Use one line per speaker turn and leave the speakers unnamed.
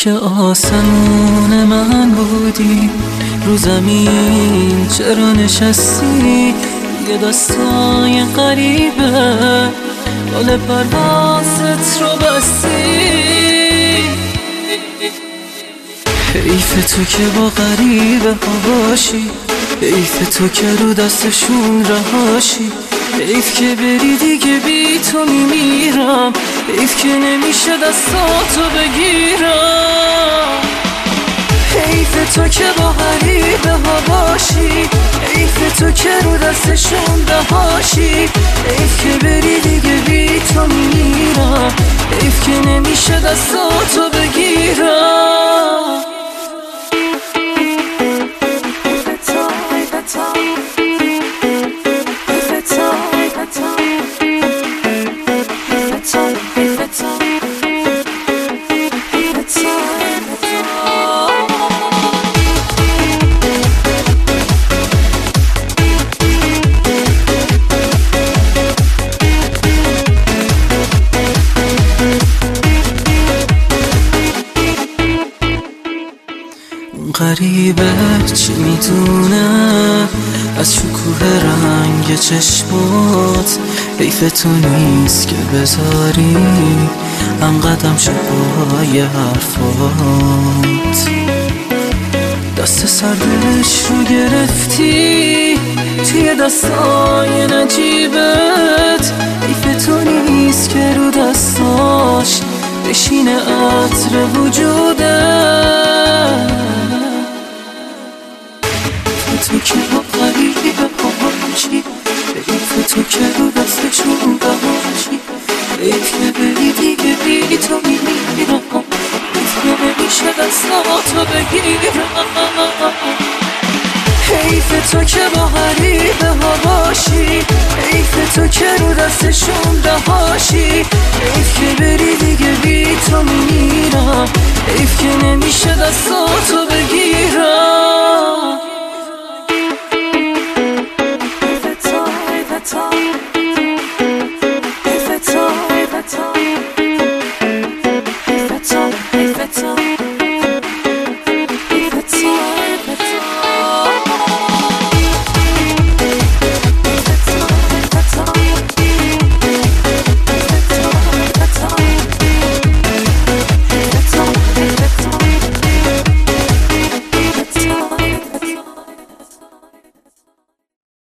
که آسمون من بودی، رو زمین چرا نشستی؟ یه داستان غریبه، بال پروازت رو بستی. حیف تو که با غریبه ها باشی، حیف تو که رو دستشون رهاشی، حیف که بری دیگه بی تو میمیرم، حیف که نمیشه دستاتو بگیرم. حیف تو که با غریبه ها باشی، حیف تو که رو دستشون رهاشی، حیف که بری دیگه بی تو میمیرم، حیف که نمیشه دستاتو بگیرم. غریبه چی میدونه از شکوه رنگ چشمات؟ حیف تو نیست که بذاری انقدم شبای حرفات. دست سردش رو گرفتی توی دستای نجیبت، حیف تو نیست که رو دستاش بشینه عطر وجودت. تو که با غریبه باشی، حیف تو که رو دستشون باشی، حیف که بری دیگه بی تو میمیرم، حیف که نمیشه دستاتو بگیرم. حیف تو که با غریبه ها باشی، حیف تو که رو دستشون رهاشی، حیف که بری دیگه بی تو میمیرم، حیف که نمیشه دستاتو